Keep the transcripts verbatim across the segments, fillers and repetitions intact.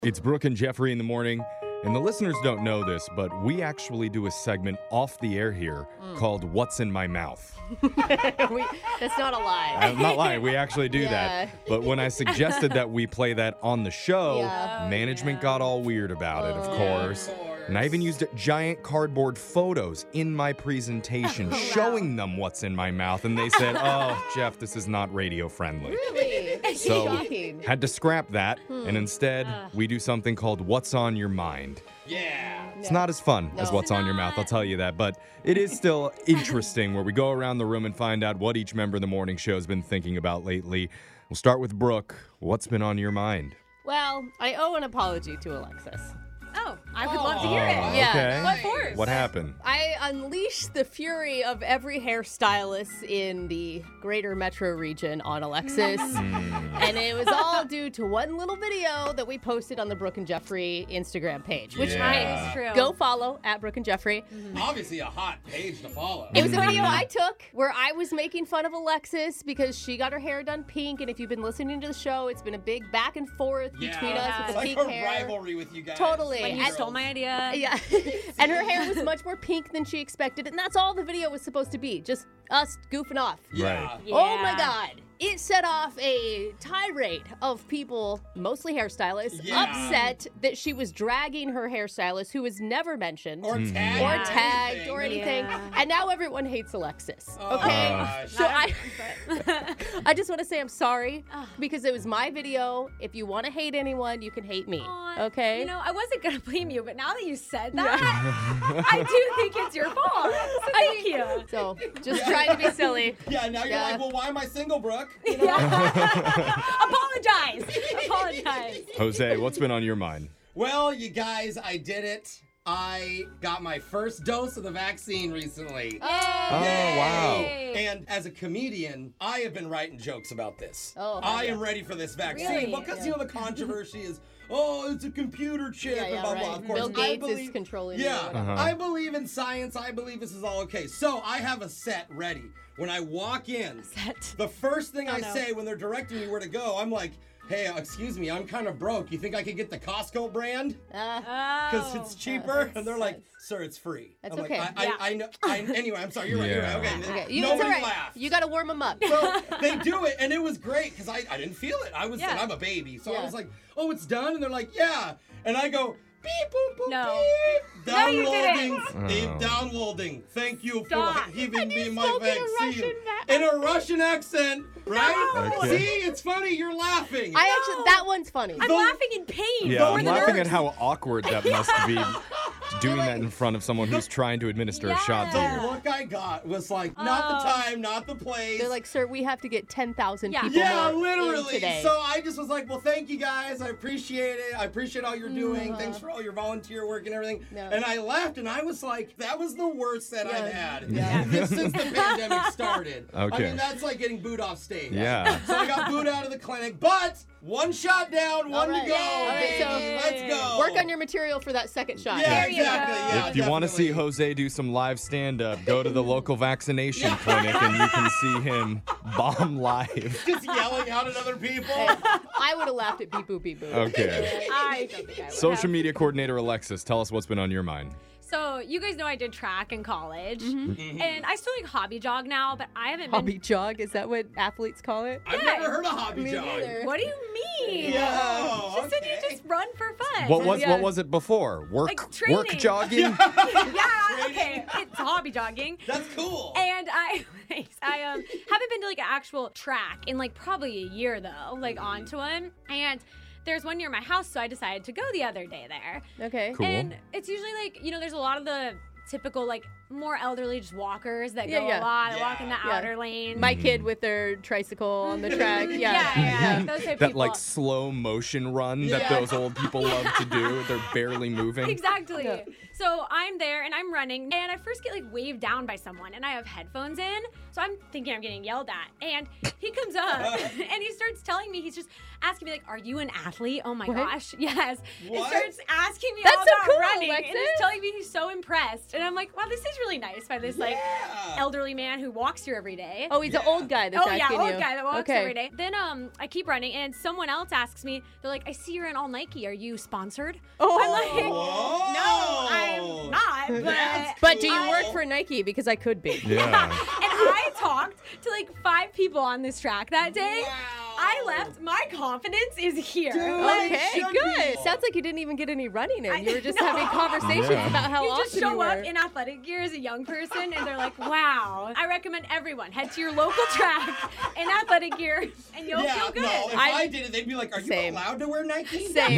It's Brooke and Jeffrey in the morning, and the listeners don't know this, but we actually do a segment off the air here mm. called What's in My Mouth. we, that's not a lie. I'm not lying. We actually do yeah. that. But when I suggested that we play that on the show, yeah. management yeah. got all weird about it, of Oh, course. Of course. And I even used giant cardboard photos in my presentation oh, showing wow. them what's in my mouth. And they said, oh, Jeff, this is not radio friendly. Really? So Shocking. had to scrap that. Hmm. And instead, uh. we do something called What's on Your Mind. Yeah. It's No. not as fun No. as what's It's on your mouth, I'll not. tell you that. But it is still interesting where we go around the room and find out what each member of the morning show has been thinking about lately. We'll start with Brooke. What's been on your mind? Well, I owe an apology to Alexis. Oh, I would love to hear it. Oh, Yeah. okay. What for? What happened? I unleashed the fury of every hairstylist in the greater metro region on Alexis. And it was all due to one little video that we posted on the Brooke and Jeffrey Instagram page, which Yeah. I It's true. go follow at Brooke and Jeffrey. Obviously a hot page to follow. It was a video I took where I was making fun of Alexis because she got her hair done pink. And if you've been listening to the show, it's been a big back and forth yeah. between us with It's the like pink a hair. rivalry with you guys. Totally. When you And- stole my idea. Yeah. And her hair was much more pink than she expected. And that's all the video was supposed to be. Just us goofing off. Yeah. Right. Oh my Yeah. God. It set off a tirade of people, mostly hairstylists, Yeah. upset that she was dragging her hairstylist, who was never mentioned Or Mhm. tagged. or Yeah. tagged or anything. Yeah. And now everyone hates Alexis. Oh, Okay? gosh. So I, But- I just want to say I'm sorry Ah. because it was my video. If you want to hate anyone, you can hate me. Aw, Okay? You know, I wasn't going to blame you, but now that you said that, I do think it's your fault. So thank you. So just Yeah. trying to be silly. Yeah, now you're Yeah. like, well, why am I single, Brooke? You know? Apologize. Apologize. Jose, what's been on your mind? Well, you guys, I did it. I got my first dose of the vaccine recently. Oh, Oh, wow. And as a comedian, I have been writing jokes about this. Oh, I yeah. am ready for this vaccine Really? because Yeah. you know the controversy is, oh, it's a computer chip Yeah, and yeah, blah right. blah. Of course, Bill I Gates is believe, controlling you. Yeah, Uh-huh. I believe in science. I believe this is all okay. So I have a set ready. When I walk in, Set. the first thing Oh, I no. say when they're directing me where to go, I'm like, hey, uh, excuse me, I'm kind of broke. You think I could get the Costco brand? Uh, Because Oh. it's cheaper. And they're like, sir, it's free. That's I'm okay. Like, I, Yeah. I, I know. I, anyway, I'm sorry. You're right. You're right. Okay. Yeah. okay. You, it's Nobody all right. laughed. You got to warm them up. So they do it, and it was great because I, I didn't feel it. I was Yeah. I'm a baby, so I Yeah. was like, oh, it's done, and they're like, yeah, and I go beep boop boop No. beep. No, you Downloading, didn't. Dave, Oh. downloading. Thank you Stop. for giving me my spoke in a vaccine Russian va- in a Russian accent, right? Okay. See, it's funny. You're laughing. I actually, that one's funny. I'm The- laughing in pain. Yeah, for I'm the laughing nurse. at how awkward that must be doing that in front of someone who's trying to administer a shot to the you. look I got was like, not the Oh. time, not the place. They're like, sir, we have to get ten thousand Yeah. people Yeah, more in literally. today. So I just was like, well, thank you guys. I appreciate it. I appreciate all you're doing. Mhm. Thanks for all your volunteer work and everything. Yeah. And I left and I was like, that was the worst set Yeah. I've had Yeah. this since the pandemic started. I Okay. mean, that's like getting booed off stage. Yeah. So I got booed out of the clinic, but one shot down, one right. to go. All right, baby. so- Let's go. Work on your material for that second shot. Yeah, There you exactly. go. Yeah, If you want to see definitely. Jose do some live stand-up, go to the local vaccination clinic and you can see him bomb live. Just yelling out at other people. I would have laughed at beep boop beep boop. Okay. I don't think I would Social have. media coordinator Alexis, tell us what's been on your mind. So you guys know I did track in college, Mm-hmm. and I still like hobby jog now, but I haven't Hobby been. jog, is that what athletes call it? I've Yeah. never heard of hobby Me jog. neither. What do you mean? Yeah, She said you okay. just run for fun. What was Yeah. what was it before? Work Like work training. jogging? Yeah, okay, it's hobby jogging. That's cool. And I, thanks. I um haven't been to like an actual track in like probably a year though, like onto one. And there's one near my house, so I decided to go the other day there. Okay. Cool. And it's usually like, you know, there's a lot of the typical like more elderly just walkers that Yeah, go yeah. a lot, they walk in the Yeah. outer lane. My kid with their tricycle on the track. Yeah. yeah, yeah, yeah, those type of That people. like slow motion run that Yeah. those old people love to do. They're barely moving. Exactly. Yeah. So I'm there and I'm running and I first get like waved down by someone and I have headphones in. So I'm thinking I'm getting yelled at. And he comes up and he starts telling me, he's just asking me like, are you an athlete? Oh my What? gosh. Yes. What? And starts asking me That's all so about cool, running. Alexis. And he's telling me he's so impressed. And I'm like, wow, this is really nice by this like Yeah. elderly man who walks here every day. Oh, he's an old guy that's Oh yeah, asking old you. guy that walks okay. every day. Then um, I keep running, and someone else asks me. They're like, "I see you're in all Nike. Are you sponsored?" Oh. I'm like, Whoa. "No, I'm not." But But do you I- work for Nike? Because I could be. Yeah. And I talked to like five people on this track that day. Wow. I left. My confidence is here. Dude. Like, Okay, should good. be. Sounds like you didn't even get any running in. I- You were just no. having conversations Yeah. about how you awesome just show you were. up in athletic gear as a young person, and they're like, "Wow!" I recommend everyone head to your local track in athletic gear, and you'll Yeah, feel good. no, if I- I, did it, they'd be like, are you Same. allowed to wear Nike? Same.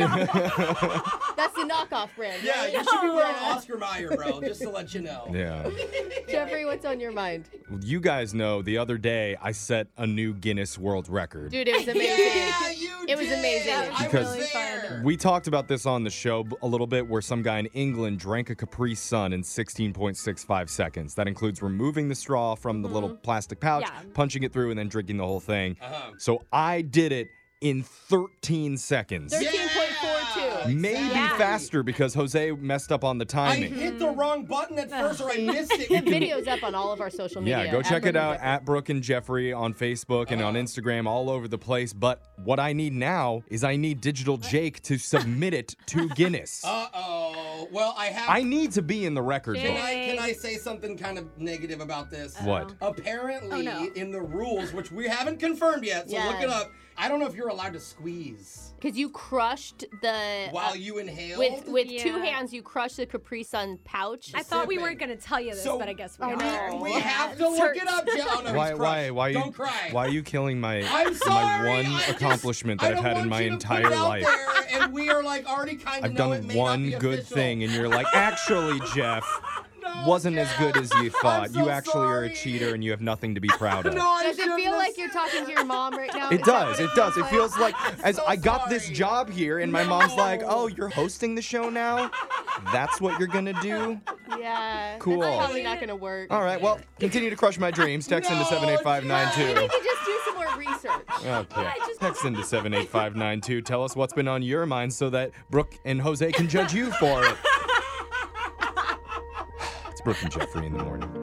That's the knockoff brand. Yeah, right? you should be wearing Yeah. Oscar Mayer, bro, just to let you know. Yeah. Jeffrey, what's on your mind? You guys know the other day I set a new Guinness World Record. Dude, it was amazing. Yeah, you It was did. amazing. I Because- was there. We talked about this on the show b- a little bit where some guy in England drank a Capri Sun in sixteen point six five seconds. That includes removing the straw from the little plastic pouch, Yeah. punching it through, and then drinking the whole thing. Uh-huh. So I did it in thirteen seconds. thirteen point four two. Yeah, Maybe exactly. faster because Jose messed up on the I timing. hit the wrong button at first, or I missed it. The video's up on all of our social media. Yeah, go at check it Brooke and out Jeffrey. at Brooke and Jeffrey on Facebook and on Instagram, all over the place. But what I need now is I need Digital Jake to submit it to Guinness. Uh-oh. Well, I have... I need to be in the record Can book. I, can I say something kind of negative about this? What? Apparently, Oh, no. in the rules, which we haven't confirmed yet, so look Yeah. it up, I don't know if you're allowed to squeeze Because you crushed the... while uh, you inhale. with with two Yeah. hands, you crushed the Capri Sun pouch. I thought we sipping. weren't going to tell you this, So- but I guess we I are. know. we Yeah, have to it look it hurts. up, Jill. Oh, no, Why, he's why, crushed. why, are you, Don't cry. why are you killing my, I'm sorry. my one I just- accomplishment I that I've don't had in want my you to put entire it out life? there, and we are like already kind of I've know it done may not one be good official. thing, and you're like, actually, Jeff, No, wasn't as Jeff. good as you thought. I'm so you actually are a sorry. cheater, and you have nothing to be proud of. No, I Does it shouldn't feel have like you're said talking to your mom right now? It Is that does. what It does. It like? feels like as so I got this sorry. job here, and my mom's like, "Oh, you're hosting the show now. That's what you're gonna do." Yeah. Cool. That's probably not going to work. All right. Well, continue to crush my dreams. Text into No, seven eight five nine We two. need to just do some more research. Okay. I just- Text into seven eight five nine two. Tell us what's been on your mind so that Brooke and Jose can judge you for it. It's Brooke and Jeffrey in the morning.